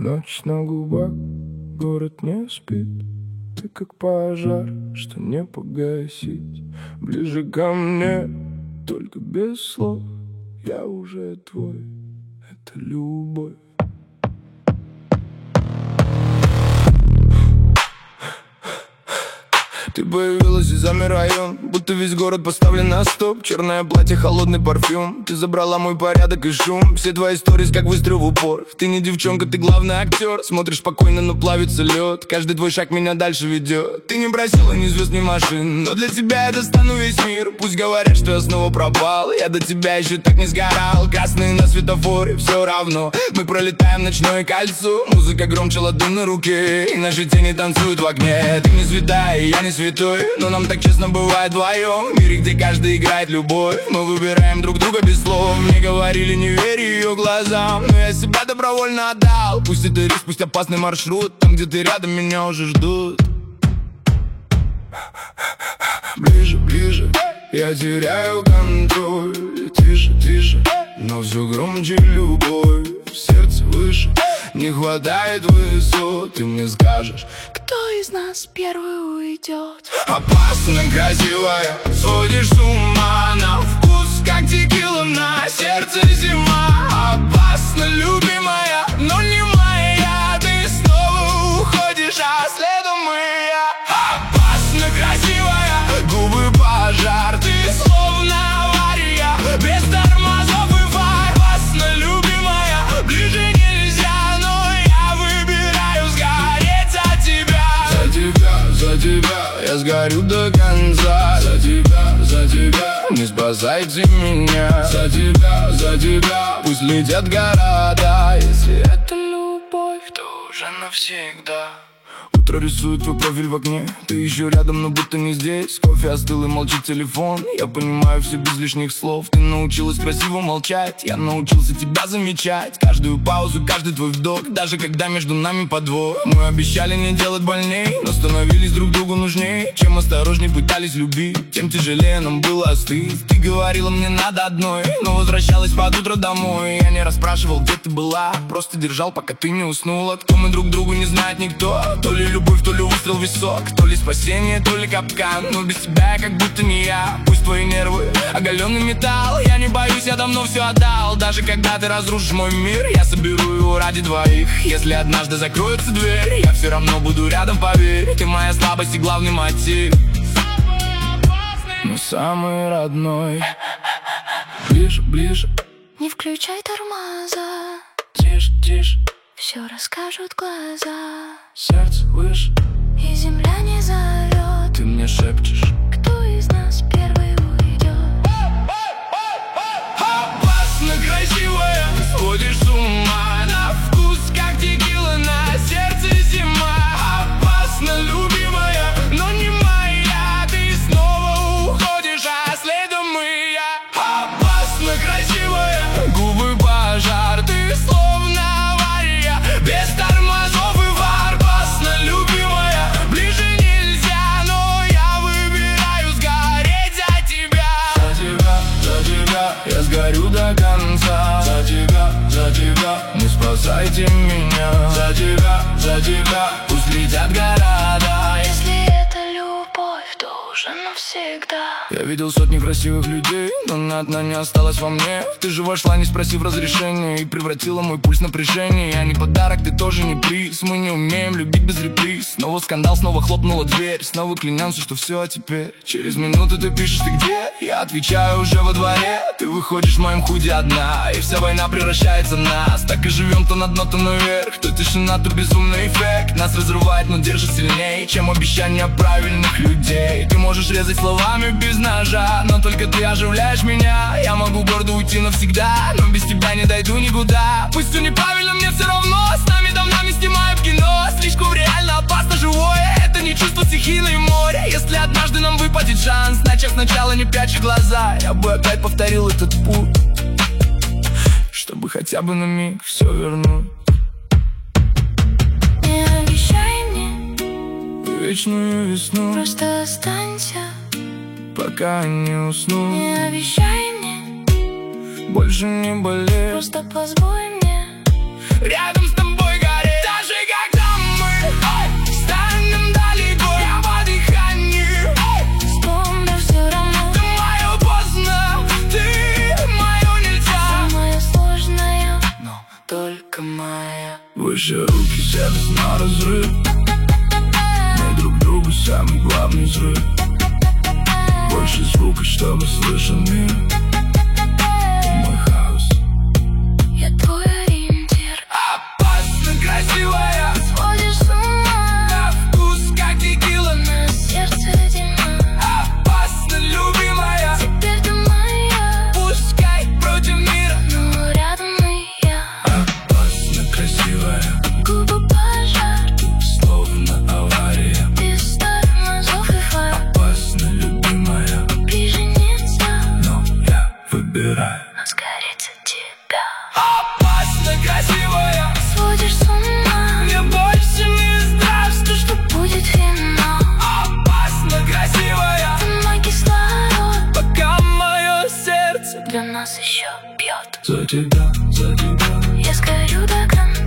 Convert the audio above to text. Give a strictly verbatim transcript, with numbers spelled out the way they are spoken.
Ночь на губах, город не спит. Ты как пожар, что не погасить. Ближе ко мне, только без слов. Я уже твой, это любовь. Ты появилась и замер район, будто весь город поставлен на стоп. Черное платье, холодный парфюм. Ты забрала мой порядок и шум. Все твои сторис как выстрел в упор. Ты не девчонка, ты главный актер. Смотришь спокойно, но плавится лед. Каждый твой шаг меня дальше ведет. Ты не просила ни звезд, ни машин, но для тебя я достану весь мир. Пусть говорят, что я снова пропал, я до тебя еще так не сгорал. Красные на светофоре, все равно мы пролетаем ночное кольцо. Музыка громче ладонь на руке, и наши тени танцуют в огне. Ты не святая, и я не святой, но нам так честно бывает вдвоем. В мире, где каждый играет любовь, мы выбираем друг друга без слов. Мне говорили, не верь ее глазам, но я себя добровольно отдал. Пусть это риск, пусть опасный маршрут, там, где ты рядом, меня уже ждут. Ближе, ближе, я теряю контроль. Тише, тише, но все громче любовь. В сердце выше, не хватает высот. Ты мне скажешь, кто из нас первый уйдет? Опасно красивая, сводишь с ума. На вкус, как текила, на сердце зима. Опасно любимая, но не моя. Ты снова уходишь, а следом и я. Опасно красивая, губы пожар. Ты словно авария, без тормозов и фар. Опасно любимая, ближе нельзя, но я выбираю сгореть за тебя. За тебя, за тебя, я сгорю до конца. За тебя, за тебя, не спасайте меня. За тебя, за тебя, пусть летят города. Если это любовь, то уже навсегда. Утро рисует твой профиль в окне. Ты еще рядом, но будто не здесь. Кофе остыл и молчит телефон. Я понимаю все без лишних слов. Ты научилась красиво молчать, я научился тебя замечать. Каждую паузу, каждый твой вдох, даже когда между нами подвох. Мы обещали не делать больней, но становились друг другу нужней. Чем осторожней пытались любить, тем тяжелее нам было остыть. Ты говорила, мне надо одной, но возвращалась под утро домой. Я не расспрашивал, где ты была, просто держал, пока ты не уснула. Кто мы друг другу, не знает никто. То ли любовь, то ли выстрел в висок, то ли спасение, то ли капкан. Но без тебя я как будто не я. Пусть твои нервы оголенный металл. Я не боюсь, я давно все отдал. Даже когда ты разрушишь мой мир, я соберу его ради двоих. Если однажды закроется дверь, я все равно буду рядом, поверь. Ты моя слабость и главный мотив, но самый родной. Ближе, ближе, не включай тормоза. Тише, тише, все расскажут глаза. сердце выше, и земля не зовет. ты мне шепчешь, кто из нас первый уйдет? опасно красивая, сводишь с ума. На вкус, как текила, на сердце зима. Опасно любимая, но не моя. Ты снова уходишь, а следом и я. Опасно красивая, губы пожар. Ты словно авария, без тормозов и фар. Опасно любимая, ближе нельзя, но я выбираю сгореть за тебя. За тебя, за тебя, я сгорю до конца. За тебя, за тебя, не спасайте меня. За тебя, за тебя, пусть летят города. Если это любовь, то уже навсегда. Я видел сотни красивых людей, но ни одна не осталась во мне. Ты же вошла, не спросив разрешения, и превратила мой пульс в напряжение. Я не подарок, ты тоже не приз. Мы не умеем любить без реприз. Снова скандал, снова хлопнула дверь. Снова клянемся, что все, а теперь через минуту ты пишешь, ты где? Я отвечаю, уже во дворе. Ты выходишь в моем худи одна, и вся война превращается в нас. Так и живем то на дно, то наверх. То тишина, то безумный эффект. Нас разрывает, но держит сильнее, чем обещания правильных людей. Ты можешь резать словами без ножа, но только ты оживляешь меня. Я могу гордо уйти навсегда, но без тебя не дойду никуда. Пусть все неправильно, мне все равно. С нами давно мы снимаем кино. Слишком реально опасно живое. Это не чувство стихийное море. Если однажды нам выпадет шанс, начав сначала, не прячь глаза, я бы опять повторил этот путь, чтобы хотя бы на миг все вернуть. Не обещай мне Вечную весну, просто останься. пока не усну. Не обещай мне Больше не болеть, просто позволь мне рядом с тобой гореть. только моя. Выше руки, сердце на разрыв. Мы друг другу самый главный взрыв. Больше звука, чтобы слышал мир. Мой хаос. Я твой ориентир. Опасно красивая, Сводишь с ума. на вкус как текила. На сердце зима. Опасно любимая, Теперь ты моя. пускай против мира. Но рядом и я. Опасно красивая, Губы пожар. словно авария. Без тормозов и фар. Опасно любимая, Прижениться, но я выбираю. но сгореть от тебя. Опасно красивая, Сводишь с ума. мне больше не здравствуй, что Будет вино. опасно красивая, Ты мой кислород. пока мое сердце Для нас еще пьет. за тебя, за тебя. Я сгорю до края.